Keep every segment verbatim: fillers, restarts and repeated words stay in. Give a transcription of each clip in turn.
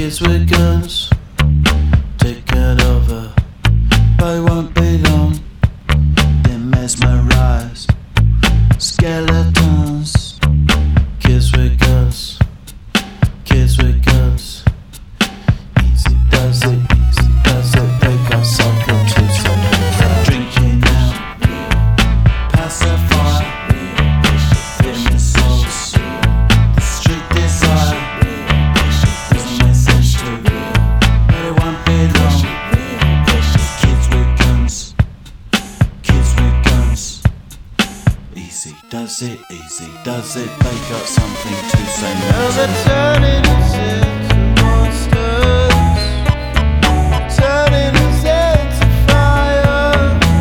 Kids with guns taking over, but it won't be long. They mesmerize skeletons. Kids with guns, kids with guns. Easy does it, easy does it. They got something to say. Drinking out, pacify, dimming souls. The street desire doesn't make sense to, but it won't be long. Kids with guns, kids with guns. Easy does it, easy does it. They got something to say. Now they're turning us into monsters, turning us into fire,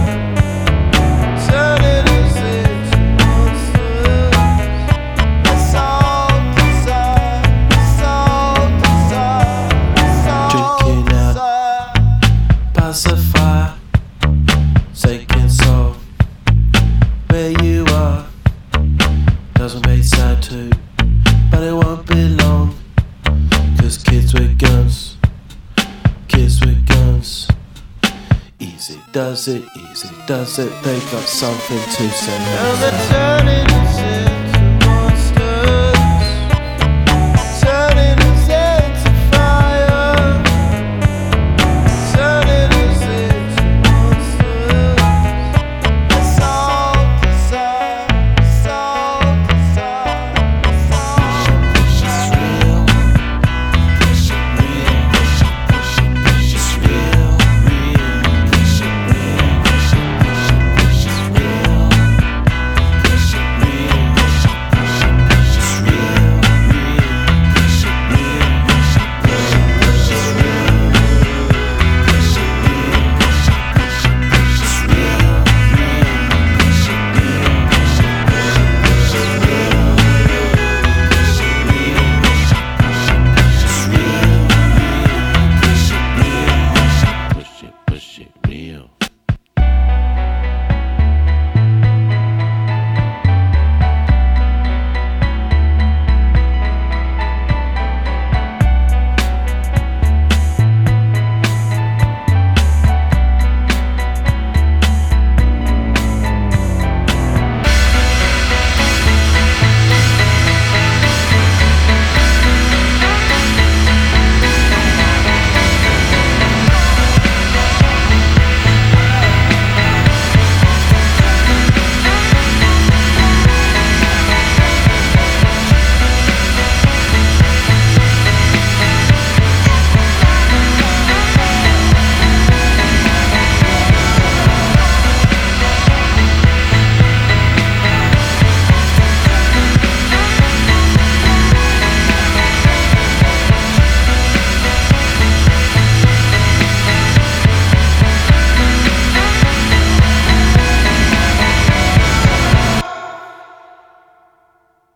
turning us into monsters. It's all desire, it's all desire, it's all drinking out, pacify, taking soul. Where you are doesn't make sad too, but it won't be long. Cause kids with guns, kids with guns. Easy does it, easy does it. They got something to say. Now they're turning